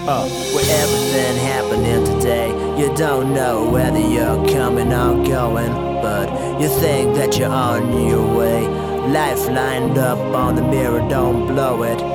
With everything happening today, you don't know whether you're coming or going, but you think that you're on your way. Life lined up on the mirror, don't blow it.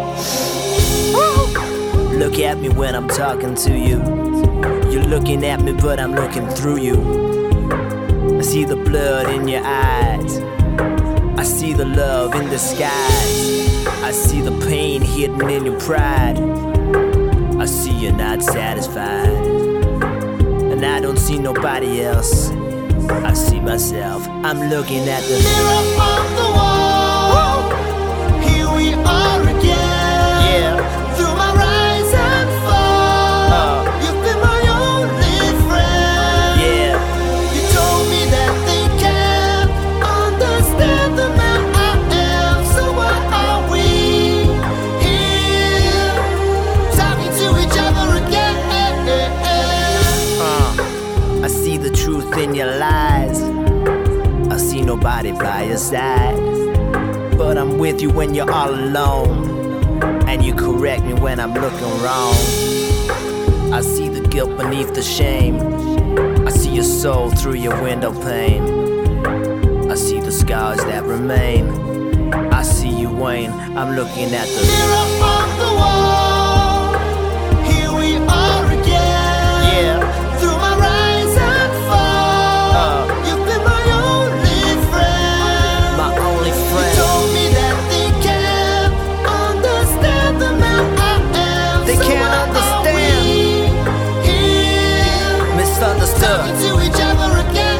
Look at me when I'm talking to you. You're looking at me, but I'm looking through you. I see the blood in your eyes, I see the love in disguise, I see the pain hidden in your pride. I see you're not satisfied, and I don't see nobody else. I see myself. I'm looking at the mirror on the wall. Here we are again. Yeah. Through my rise and fall, you've been my only friend. Yeah. You told me that they can't understand the man I am. So why are we here, talking to each other again? I see the truth in your lies, I see nobody by your side, but I'm with you when you're all alone, and you correct me when I'm looking wrong. I see the guilt beneath the shame, I see your soul through your window pane, I see the scars that remain, I see you, Wayne. I'm looking at the mirror on the wall. Here we are again. Yeah. Through my rise and fall, you've been my only friend. My only friend. You told me that they can't understand the man I am. They So can't why understand. are we here, Misunderstood. talking to each other again?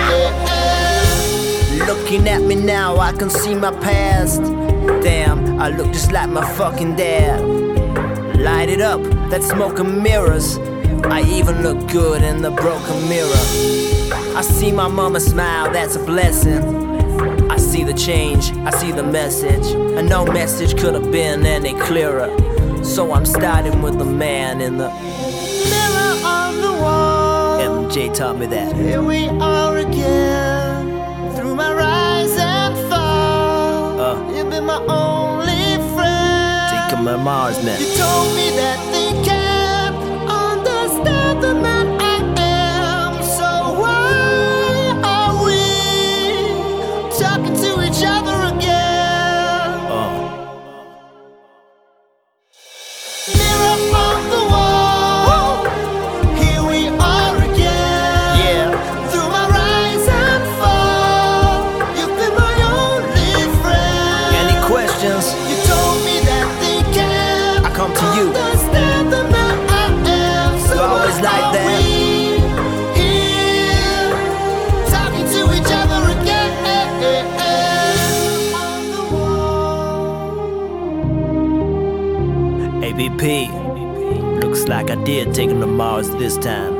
Looking at me now, I can see my past. Damn, I look just like my fucking dad. Light it up, that smoke and mirrors. I even look good in the broken mirror. I see my mama smile, that's a blessing. I see the change, I see the message, and no message could have been any clearer. So I'm starting with the man in the Mirror on the wall. MJ taught me that. Here we are again, through my rise and fall. You've been my only friend. Take my Mars, man. You told me that they can't understand the man I am. So why are we talking to each other again? Mirror on the wall. Here we are again. Yeah. Through my rise and fall, you've been my only friend. Any questions? You told me that they can't I come to you. understand the man I am. So You're always why like are that. we here, talking to each other again? On the wall. ABP, looks like I did take him to Mars this time.